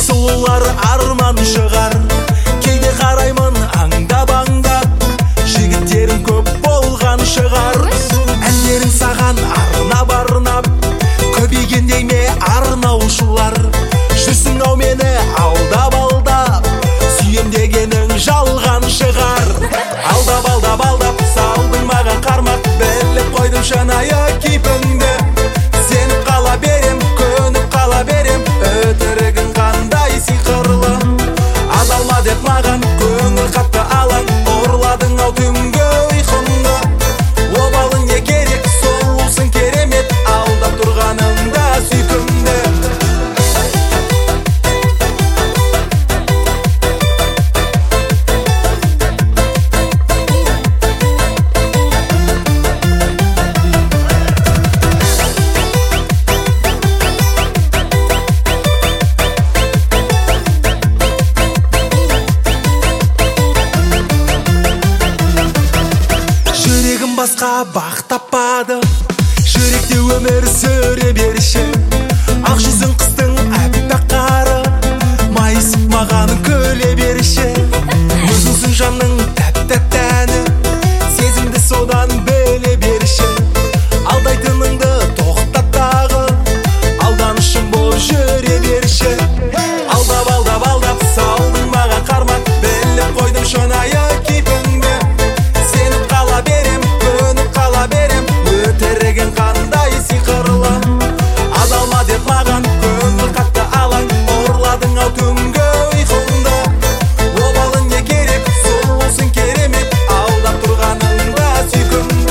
сұлулар арман шығар. Кейде қараймын аңдап жігіттерің көп болған шығар. Әндерің саған арнап көбейгендей ме арнаушылар. Жүрсің ау мені алдап сүйем дегенің жалған шығар. Алдап салдың маған қармақ, біліп қойдым шынайы кейпіңді. Сеніп қала берем, көніп қала берем, өтірігің қандай сиқырлы. Адалма деп маған көңіл қатты алаң, ұрладың ау түнгі ұйқымды. Обалың не керек, сұлусың керемет, алдап тұрғаныңда сүйкімді. Жүрегім басқа бақ таппады, жүректе өмір сүре берші. Ақ жүзің қыстың әппақ қары, майысып маған күле берші. Өзіңсің жанның тәп-тәні, сезімді содан біле берші. Алдайтыныңды тоқтат тағы, алданышым болып жүре берші. Алдап салдың маған қармақ, біліп қойдым шынайы кейпіңді. Сеніп қала берем, көніп қала берем, өтірігің қандай сиқырлы. Адалма деп маған көңіл қатты алаң, ұрладың ау түнгі ұйқымды. Обалың не керек, сұлусың керемет, алдап тұрғаныңда сүйкімді.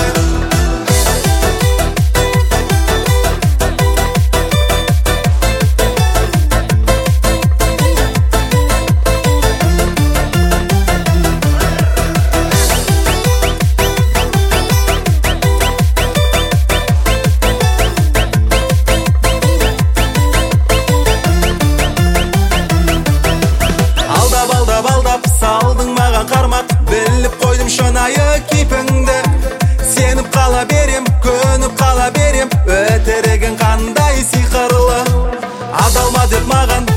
Алдап салдың маған қармақ, біліп қойдым шынайы кейпіңді. Сеніп қала берем, көніп қала берем, өтірігің қандай сиқырлы. Адалма деп маған